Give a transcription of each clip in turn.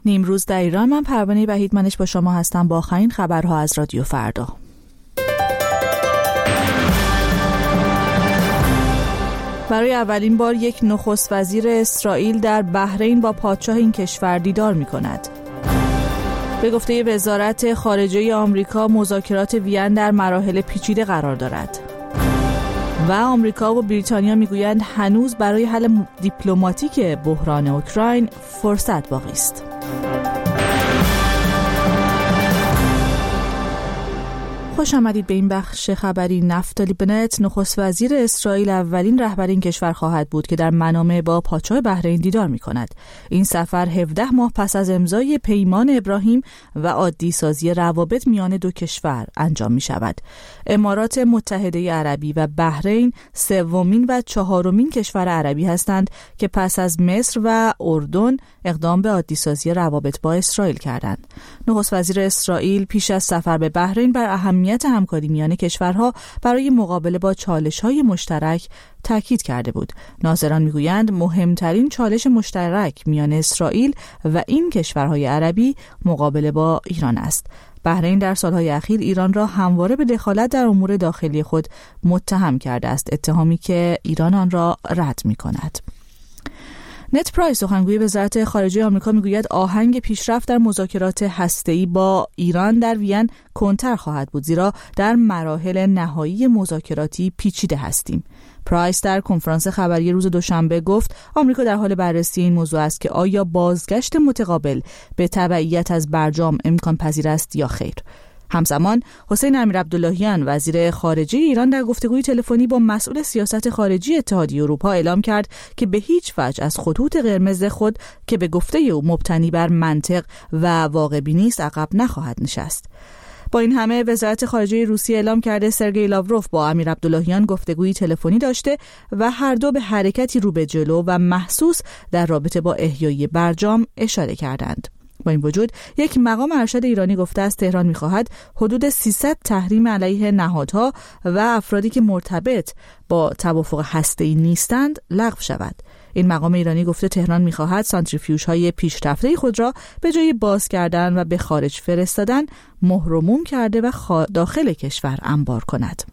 نیمروز در ایران. من پروانه وحیدمنش با شما هستم با آخرین خبرها از رادیو فردا. برای اولین بار یک نخست وزیر اسرائیل در بحرین با پادشاه این کشور دیدار می‌کند. به گفته وزارت خارجه آمریکا مذاکرات وین در مراحل پیچیده قرار دارد. و آمریکا و بریتانیا میگویند هنوز برای حل دیپلماتیک بحران اوکراین فرصت باقی است. خوش آمدید به این بخش خبری. نفتالی بنت نخست وزیر اسرائیل اولین رهبر این کشور خواهد بود که در منامه با پادشاه بحرین دیدار می کند. این سفر 17 ماه پس از امضای پیمان ابراهیم و عادی سازی روابط میان دو کشور انجام می شود. امارات متحده عربی و بحرین سومین و چهارمین کشور عربی هستند که پس از مصر و اردن اقدام به عادی سازی روابط با اسرائیل کردند. نخست وزیر اسرائیل پیش از سفر به بحرین بر اهمیت همکاری میان کشورها برای مقابله با چالش‌های مشترک تاکید کرده بود. ناظران میگویند مهمترین چالش مشترک میان اسرائیل و این کشورهای عربی مقابله با ایران است. بحرین در سالهای اخیر ایران را همواره به دخالت در امور داخلی خود متهم کرده است، اتهامی که ایران آن را رد می‌کند. نت پرایس سخنگوی وزارت خارجه آمریکا میگوید آهنگ پیشرفت در مذاکرات هسته‌ای با ایران در وین کنتر خواهد بود، زیرا در مراحل نهایی مذاکراتی پیچیده هستیم. پرایس در کنفرانس خبری روز دوشنبه گفت آمریکا در حال بررسی این موضوع است که آیا بازگشت متقابل به تبعیت از برجام امکان پذیر است یا خیر. همزمان حسین امیرعبداللهیان وزیر خارجه ایران در گفتگوی تلفنی با مسئول سیاست خارجی اتحادیه اروپا اعلام کرد که به هیچ وجه از خطوط قرمز خود که به گفته او مبتنی بر منطق و واقع بینی است عقب نخواهد نشست. با این همه وزارت خارجه روسیه اعلام کرده سرگئی لاوروف با امیرعبداللهیان گفتگوی تلفنی داشته و هر دو به حرکتی رو به جلو و محسوس در رابطه با احیای برجام اشاره کردند. با این وجود یک مقام ارشد ایرانی گفته است تهران می‌خواهد حدود 300 تحریم علیه نهادها و افرادی که مرتبط با توافق هسته‌ای نیستند لغو شود. این مقام ایرانی گفته تهران می‌خواهد سانتریفیوژهای پیشرفته خود را به جای باز کردن و به خارج فرستادن مهر و موم کرده و داخل کشور انبار کند.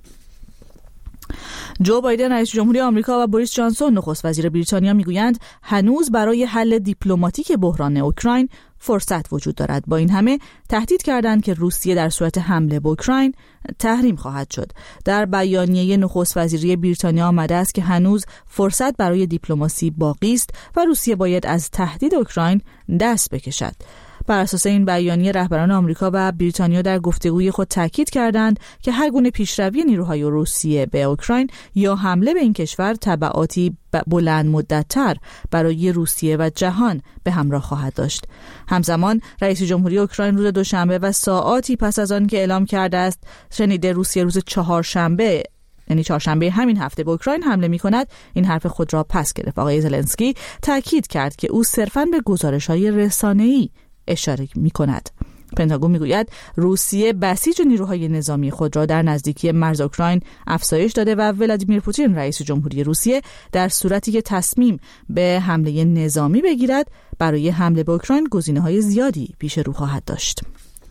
جو بایدن رئیس جمهوری آمریکا و بوریس جانسون نخست وزیر بریتانیا میگویند هنوز برای حل دیپلماتیک بحران اوکراین فرصت وجود دارد. با این همه تهدید کردند که روسیه در صورت حمله به اوکراین تحریم خواهد شد. در بیانیه نخست وزیری بریتانیا آمده است که هنوز فرصت برای دیپلماسی باقی است و روسیه باید از تهدید اوکراین دست بکشد. بر اساس این بیانیه رهبران آمریکا و بریتانیا در گفتگوی خود تاکید کردند که هر گونه پیشروی نیروهای روسیه به اوکراین یا حمله به این کشور تبعاتی بلند مدت‌تر برای روسیه و جهان به همراه خواهد داشت. همزمان رئیس جمهوری اوکراین روز دوشنبه و ساعاتی پس از آن که اعلام کرده است شنیده روسیه روز چهارشنبه همین هفته به اوکراین حمله می‌کند، این حرف خود را پس گرفت. آقای زلنسکی تاکید کرد که او صرفاً به گزارش‌های رسانه‌ای اشاره می‌کند. پنتاگون میگوید روسیه بسیج نیروهای نظامی خود را در نزدیکی مرز اوکراین افزایش داده و ولادیمیر پوتین رئیس جمهوری روسیه در صورتی که تصمیم به حمله نظامی بگیرد برای حمله به اوکراین گزینه‌های زیادی پیش رو خواهد داشت.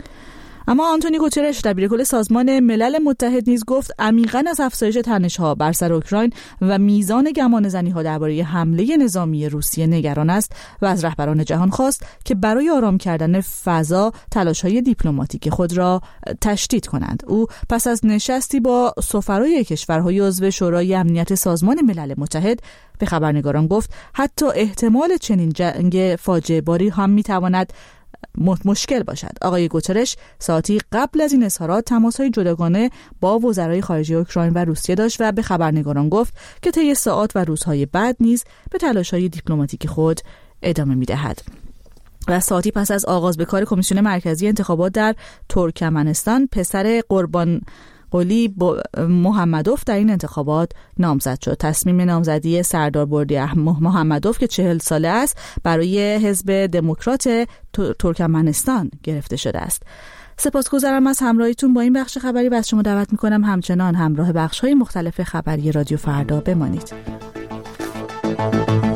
اما آنتونی گوترش دبیر کل سازمان ملل متحد نیز گفت عمیقاً از افزایش تنش‌ها بر سر اوکراین و میزان گمانه‌زنی‌ها درباره حمله نظامی روسیه نگران است و از رهبران جهان خواست که برای آرام کردن فضا تلاش‌های دیپلماتیک خود را تشدید کنند. او پس از نشستی با سفرای کشورهای عضو شورای امنیت سازمان ملل متحد به خبرنگاران گفت حتی احتمال چنین جنگ فاجعه باری هم می‌تواند مشکل باشد. آقای گوترش ساعتی قبل از این اظهارات تماس‌های جداگانه با وزرای خارجه اوکراین و روسیه داشت و به خبرنگاران گفت که طی ساعات و روزهای بعد نیز به تلاش‌های دیپلماتیک خود ادامه می‌دهد. و ساعتی پس از آغاز به کار کمیسیون مرکزی انتخابات در ترکمنستان پسر قربان قلی محمدوف در این انتخابات نامزد شد. تصمیم نامزدی سردار بردی محمدوف که 40 ساله است برای حزب دموکرات ترکمنستان گرفته شده است. سپاسگزارم از همراهیتون با این بخش خبری و از شما دعوت میکنم همچنان همراه بخش‌های مختلف خبری رادیو فردا بمانید.